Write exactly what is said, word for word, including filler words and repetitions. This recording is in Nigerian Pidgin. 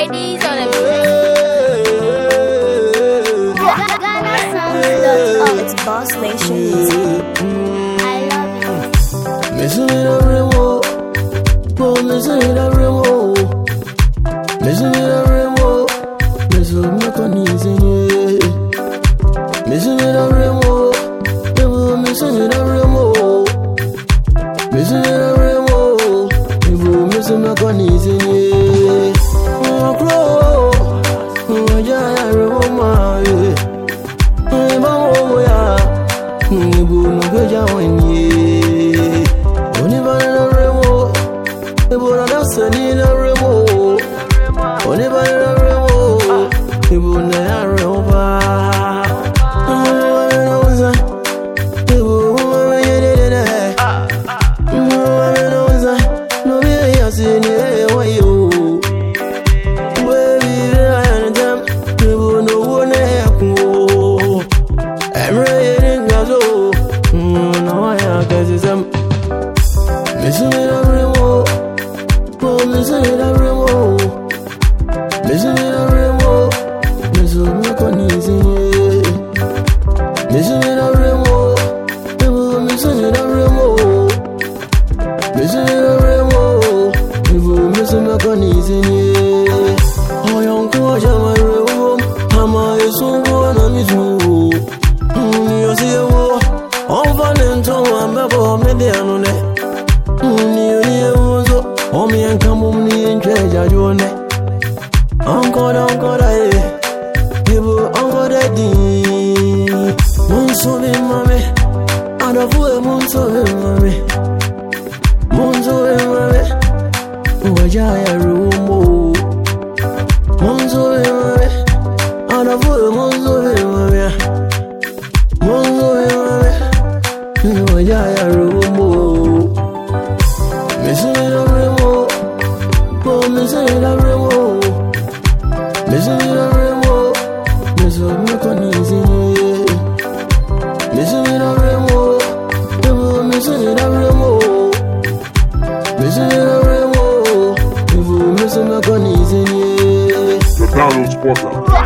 Ladies on the Ghana Sounds. It's Boss Nation Music. I love it. Missing it every wall. Oh, missing it every wall. Missing it every wall. Missing it on easy. Missing it every wall. Missing it every wall. Missing it every wall. Missing it on easy. Oh, grow. Oh, yeah, I remember. Oh, yeah. Nibu no beja wenye. Oni bana remo. Nibu na dasa ni na remo. Oni bana remo. Nibu na ya remo ba. Nibu na uza. Nibu na yede de. Nibu na uza. No be ya sini wa yo. Baby na jam. Nibu no wone ya ku. Emre Missing it every wall. Oh, missing it every wall. Missing it every wall. Missing it on easy. Missing it every wall. Oh, missing it every wall. Missing it every wall. Oh, missing it on easy. Oh, young coach, I'm a room. I'm a so good, I'm a zoo. You see a war. I'm falling to one bubble, maybe I know that. Oh, me and come on, me and treasure, you know. Uncle, uncle, I people, uncle, daddy. Monso, mommy, and a fool, Monso, mommy. Monso, mommy, who was a room. Monso, mommy, and a fool, Monso, mommy. Monso, mommy, who was a room. Missing it every wall. Oh, missing it every wall. Missing it every wall. Missing it on easy. Missing it every wall. Oh, missing it every wall. Missing it every wall. Oh, missing it on easy. The Download Spotter.